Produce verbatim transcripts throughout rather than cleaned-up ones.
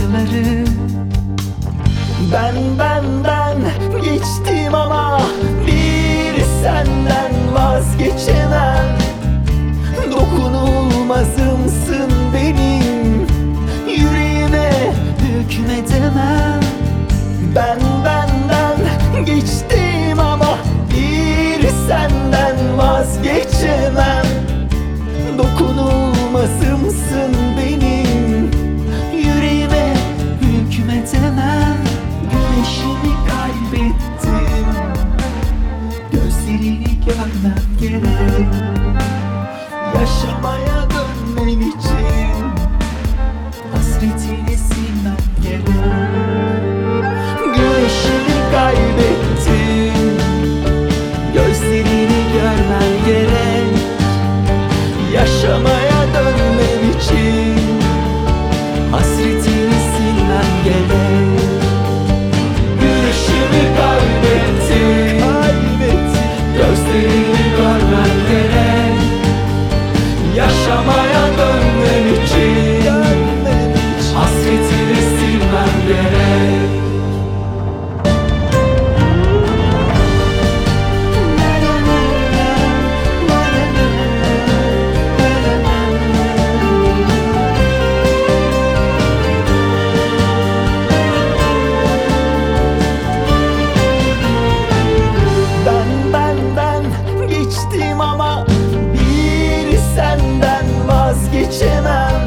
bakışları. Ben benden geçtim ama bir senden vazgeçemem. Dokunulmazımsın benim, yüreğime hükmedemem. Ben benden geçtim ama bir senden vazgeçemem. Dokunulmazımsın benim, yüreğime hükmedemem. Güneşimi kaybettim, gözlerini görmem gerek. Yaşamaya dönmem için hasretini silmem gerek. Güneşimi kaybettim, gözlerini görmem gerek. Yaşamaya dönmem için hasretini silmem gerek. Güneşimi kaybettim, kaybettim. Gözlerini görmem gerek. Yaşamaya dönmem için hasretini silmem gerek. Ben benden geçtim ama bir senden vazgeçemem.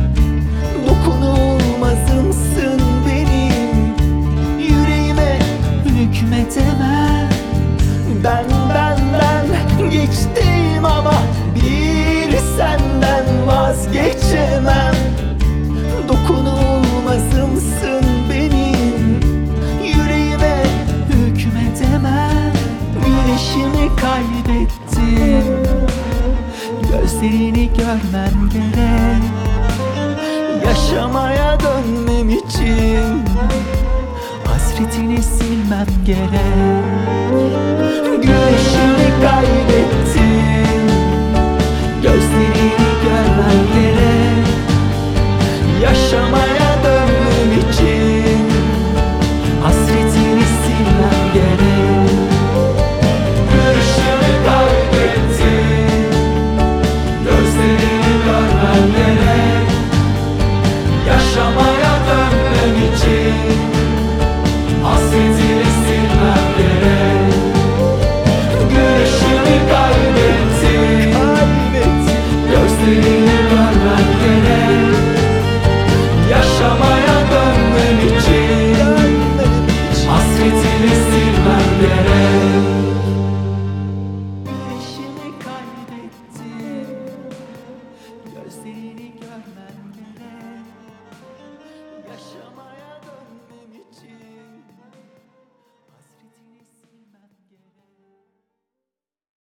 Dokunulmazımsın benim, yüreğime hükmedemem. Ben benden geçtim ama bir senden vazgeçemem. Dokunulmazımsın benim, yüreğime hükmedemem. Güneşimi kaybettim, gözlerini görmem gerek. Yaşamaya dönmem için hasretini silmem gerek. Güneş